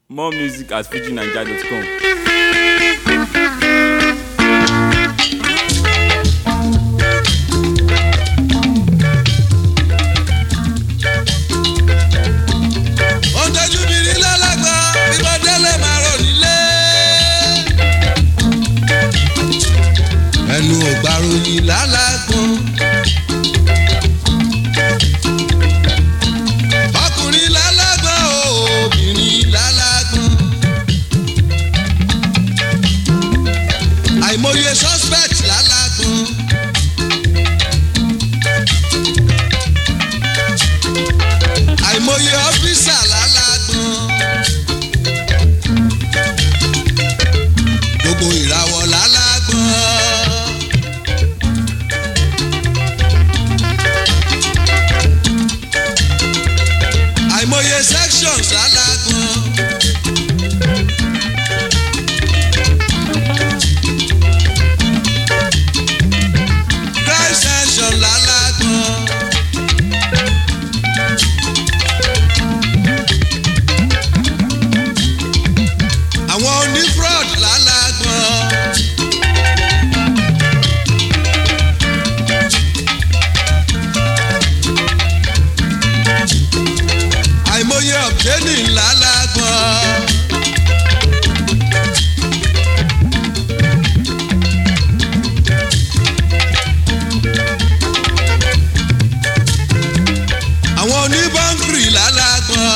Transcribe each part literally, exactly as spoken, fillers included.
More music at fuji naija dot com. Ẹnu ògbàròyìn lálágbọ́n. Ọkùnrin lálágbọ́n obìnrin lálágbọ́n. Àìmọye suspect lálágbọ́n. Àìmọye officer lálágbọ́n. Gbogbo ìràwọ̀ lálágbọ́n. Àìmọye sections lálágbọ́n. Crime section lálágbọ́n. Àwọn oní-fraud lálágbọ́n. Àìmọye obtaining lálágbọ́n. Àwọn oníbọ́ńkìrì lálágbọ́n.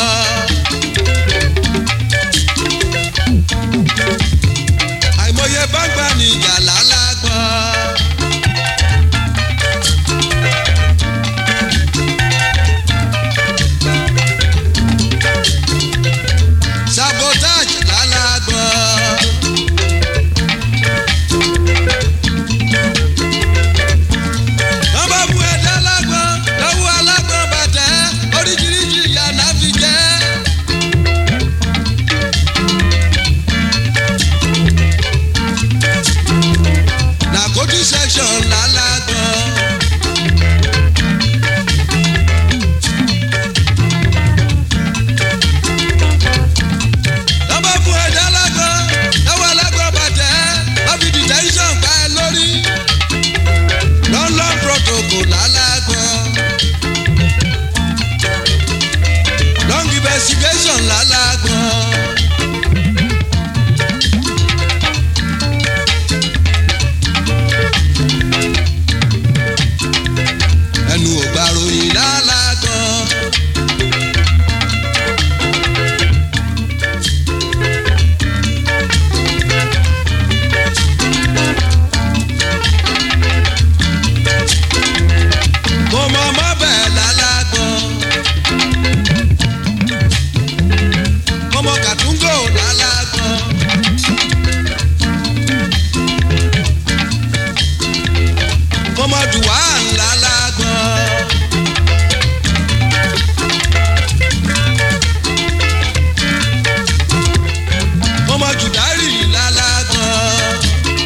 Àìmọye báńgbà nìjà lálágbọ́n. Sabotage lálágbọ́n. Wọ́n bá bu ẹ̀dá lágbọ́n lọ́wọ́ alágbọ́n bàtẹ́ oríṣiríṣi ìyá náà fi jẹ́. Narcotic section lálágbọ́n. Lọ́mọ fún ẹ̀dá lágbọ́n lọ́wọ́ alágbọ́n bàtẹ́ wọ́n fi detention pa ẹ lórí. London protocol lálágbọ́n. Long investigation lálágbọ́n. Ẹnu ògbàròyìn lálágbọ́n. Mo mọ mọ́ bẹ́ẹ̀ lálágbọ́n. Mo mọ kàtúngò lálágbọ́n. Mo mọ dùwán lálágbọ́n. Mo mọ jùdárì lálágbọ́n.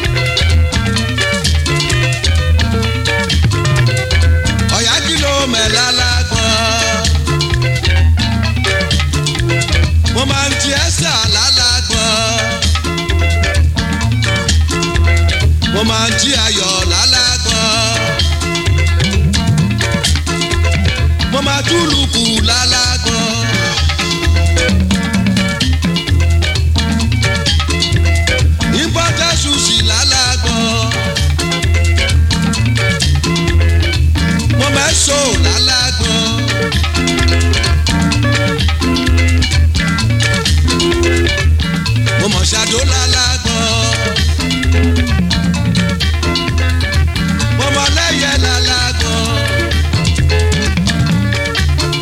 Ọ̀yá kìlọ̀ mẹ́ lálágbọ́n. Mo máa ń ti ẹ́sà lálágbọ́n. Mo máa ń ti ayọ̀ lálágbọ́n. Mo máa túlùkù lálágbọ́n. Imported sushi lálágbọ́n. Mo máa ń so lálágbọ́n. Mo mọ̀ ṣàdó lálágbọ́n. Mo mọ̀ lẹ́yẹ lálágbọ́n.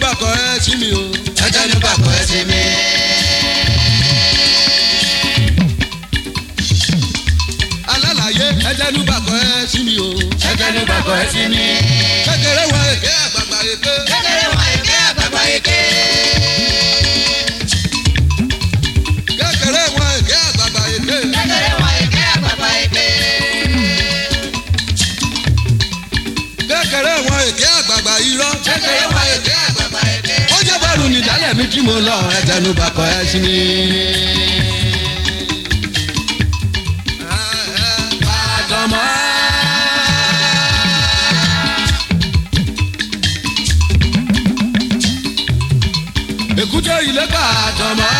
bàkọ̀ ẹ sí mi o. ẹtẹnu bàkọ̀ ẹ sí mi. alálàyé ẹtẹnu bàkọ̀ ẹ sí mi o. ẹtẹnu bàkọ̀ ẹ sí mi. kékeré wọn èké àgbàgbà èké. kékeré wọn èké àgbàgbà èké. kékeré wọn èké àgbàgbà èké. kékeré wọn èké àgbàgbà èké. kékeré wọn èké àgbàgbà irọ́. kékeré wọn èké àgbàgbà èké. ó jẹ́ bọ́ọ̀lù nìdálẹ̀ mi tí mo lọ ẹtẹnu bàkọ̀ ẹ sí mi. Bàdàmọ́. èkúté ilé Bàdàmọ́.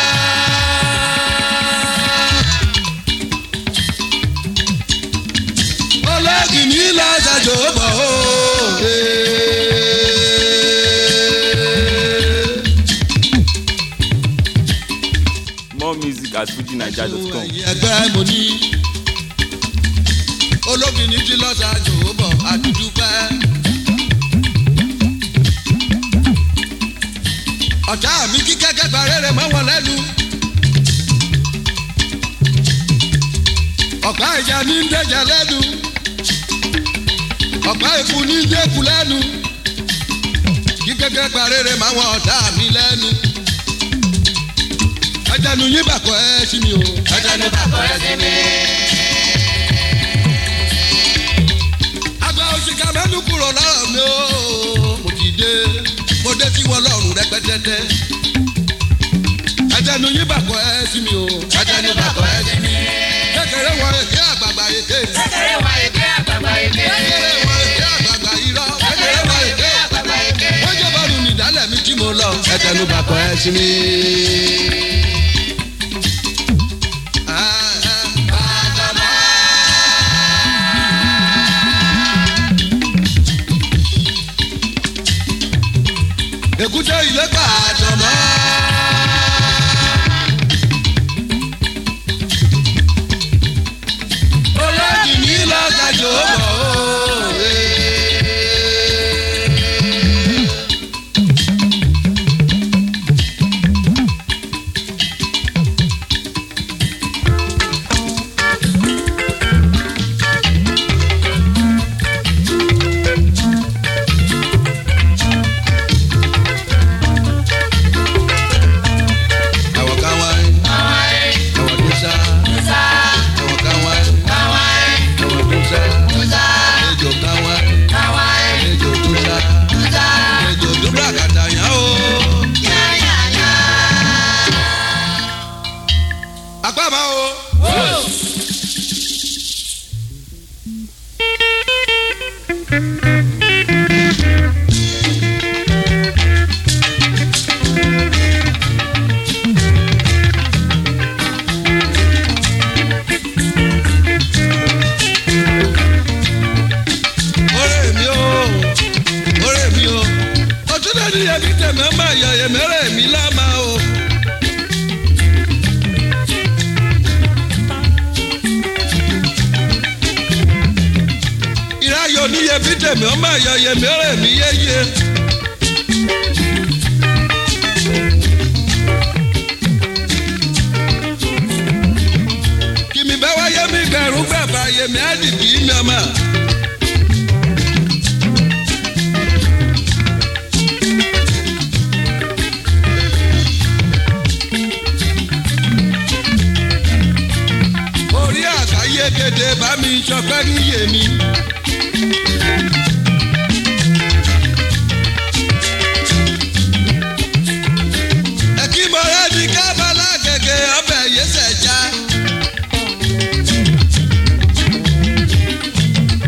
olóògì ní lọ́sàjò bọ̀ ó. More music at fuji naija dot com. ẹgbẹ́ mo ní olóògì ní ti lọ́sàjò bọ̀ àdúdúpẹ́. ọ̀tá mi kí kẹ́kẹ́ parẹ́rẹ́ mọ́ wọn lẹ́nu. ọ̀pá ìjà ní ń dẹ́jà lẹ́nu. ọ̀pá ìkú ní ń dẹ́kù lẹ́nu. kí kẹ́kẹ́ parẹ́rẹ́ mọ́ wọn ọ̀tá mi lẹ́nu. ẹjẹnu yín bàkọ̀ ẹ sí mi o. ẹtẹnu bàkọ̀ ẹ sí mi. àgbà òṣìkà mẹ́nu kúrò lọ́rọ̀ mi o. mo ti dé mo dé sí wọn lọ́rùn rẹpẹtẹtẹ. ẹjẹnu yín bàkọ̀ ẹ sí mi o. ẹtẹnu bàkọ̀ ẹ sí mi. kékeré wọn èké àgbàgbà èké. kékeré wọn èké àgbàgbà èké. kékeré wọn èké àgbàgbà irọ́. kékeré wọn èké àgbàgbà èké. wọ́n jẹ́ bọ́ọ̀lù nìdálẹ̀ mi tí mo lọ. ẹjẹnu bàkọ̀ ẹ sí mi. èkúté ilé Bàdàmọ́. olóògì ní lọ́sàjò bọ̀ ó. àwọn kan wá àwọn tó sá àwọn kan wá àwọn tó sá ejò kan wá ejò tó sá ejò tó bá kàtà yàn ó. apá máa o. ọ̀rẹ́ mi o ọ̀rẹ́ mi o ọtún lẹ́nu yẹn kí tẹ̀mẹ́ máa yọ ẹ̀mẹ́rẹ́ mi lámà o. ìráyọ̀ níyẹn bí tẹ̀mẹ́ máa yọ ẹ̀mẹ́rẹ́ mi yéye. kìmí bá wáyé mi gbẹ̀rú gbàgbà yèmí á dìbì í mi ọmọ. orí àgbáyé kéde bá mi sọpẹ́ níyè mi. ẹ̀kí mọ̀rẹ́ ní kábàlà gègé ọbẹ̀ yẹsẹ̀ já.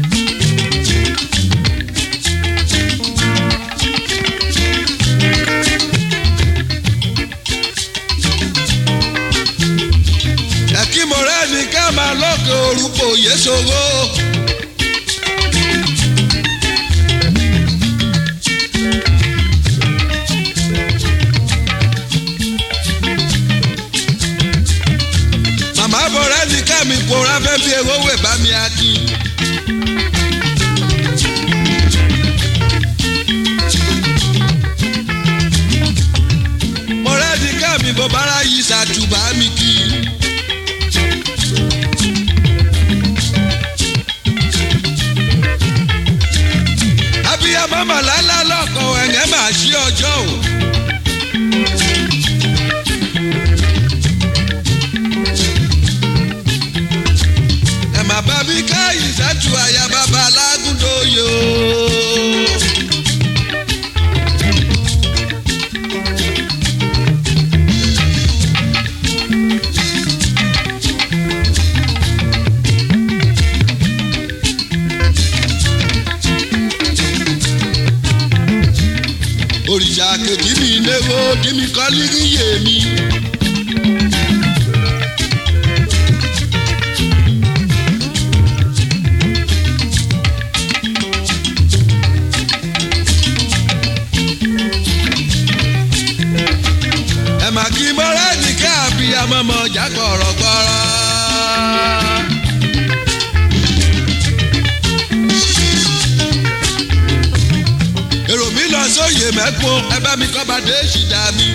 mama lálá lọ́kọ̀ ẹ̀yẹ́ máa ṣí ọjọ́ o. ẹ má bá mi ká ìṣẹ́jú àyà bàbá alágúndóyè o. òrìṣà kejì mi léwo dí mi kọ́ líríyè mi. ẹ mà kí mọ́rẹ́ nìkẹ́ àbí amọ́mọ́ ọjà kọ̀rọ̀kọ̀rọ̀. èrò mi lọ sóye mẹ́kún ẹ bá mi kọ́ bá dé ṣìdá mi.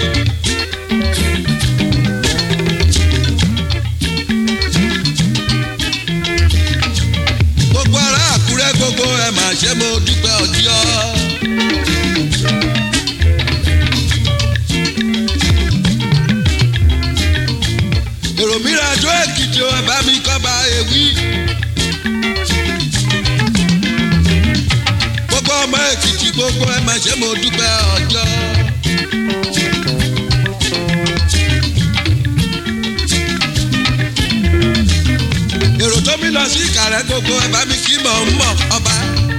gbogbo ará Àkúrẹ́ gbogbo ẹ mà ṣe mo dúpẹ́ ọjọ́. èrò mi rajo Èkìtì ẹ bá mi kọ́ bá ewì. gbogbo ọmọ Èkìtì gbogbo ẹ máa ṣe mo dúpẹ́ ọjọ́. èrò tó mi lọ sí Ìkàrẹ́ gbogbo ẹ bá mi kí mọ̀ ń mọ̀ ọba.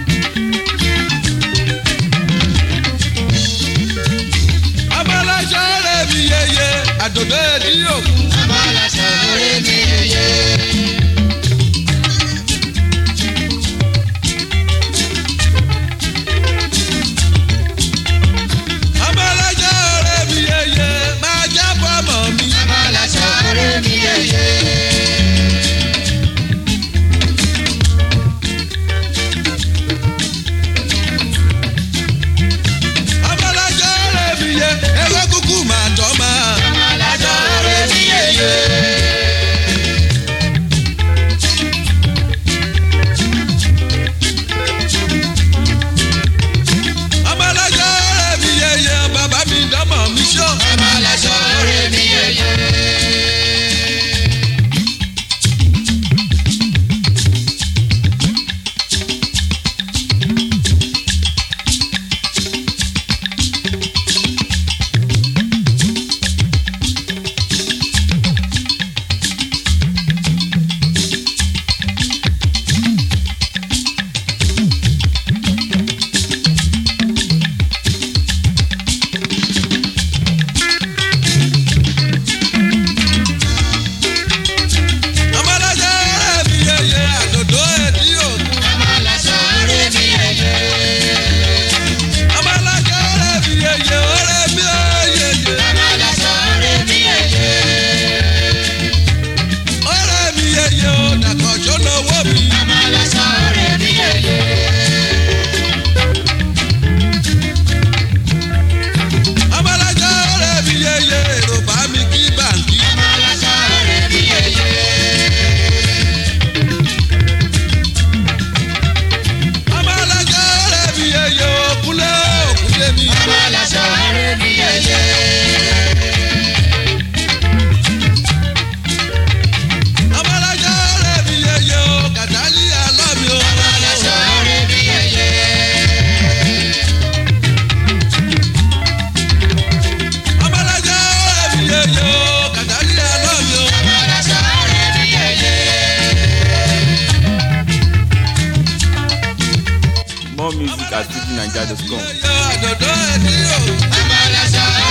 ọmọ aláṣọ rẹ̀ mi yeye àdòdó èdè òkú. ọmọ aláṣọ rẹ̀ mi yeye. More music at fuji naija dot com. àdòdó èdè òkú. ọmọ aláṣọ